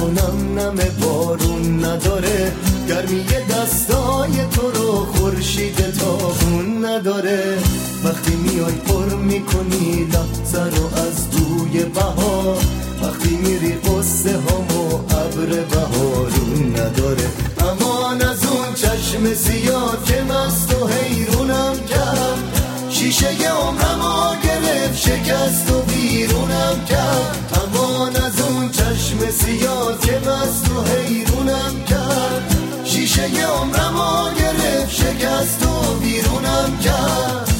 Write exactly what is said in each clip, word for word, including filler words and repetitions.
خونم نم بارون نداره، گرمی دستای تو رو خورشید تابون نداره. وقتی میای پر میکنی لحظه رو از دوی بهار، وقتی میری قصه هامو ابر بهارون نداره. امان از اون چشم سیاه که مست و حیرونم کرد، شیشه عمرمو گرفت شکست و بیرونم کرد. امان از اون چشم سیاه که مست و حیرونم کرد، شیشه عمرمو گرفت شکست و بیرونم کرد.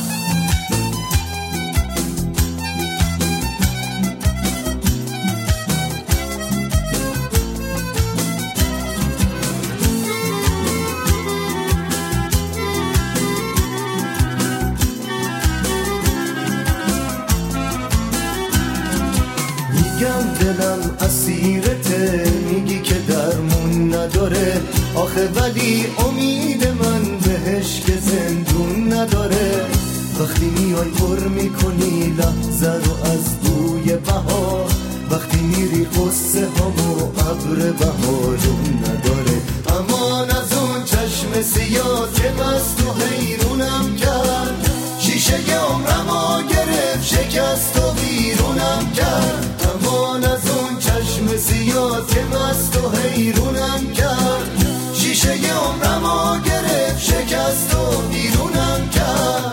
میگم دلم اسیرته، میگی که درمون نداره، آخه ولی امید من بهش که زندون نداره. وقتی میای پر میکنی لحظه رو از بوی بهار، وقتی میری قصه هامو ابر بهارون نداره. امان از اون چشم سیاه که مست و حیرونم کرد، شیشه عمرمو گرفت شکست و بیرونم کرد. امان از اون چشم سیاه که مست و حیرونم کرد، شیشه عمرمو گرفت شکست و بیرونم کرد.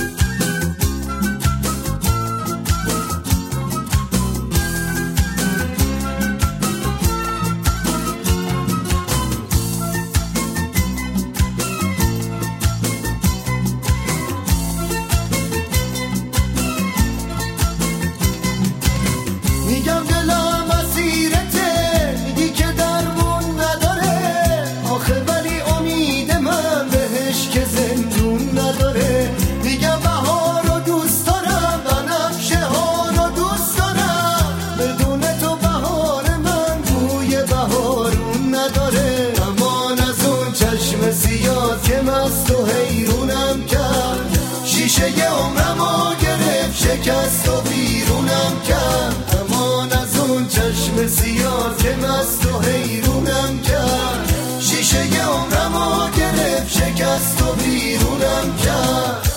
میگم دلم اسیرته، میگی که درمون نداره، آخه ولی امید من بهش که زندون نداره. میگم بهار رو دوست دارم، بنفشه ها رو دوست دارم، بدون تو بهار من بوی بهارون نداره. امان از اون چشم سیاه که مست و حیرونم کرد، شیشه عمرمو گرفت شکست و بیرونم کرد. امان از اون چشم سیاه که مست و حیرونم کرد، شیشه عمرمو گرفت شکست و بیرونم کرد.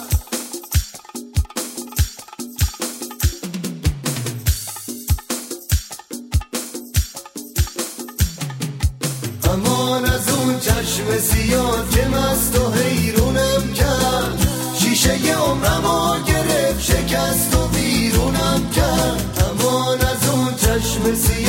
امان از اون چشم سیاه که مست و حیرونم کرد، شیشه عمرمو گرفت شکست و بیرونم کرد. امان از اون چشم سیاه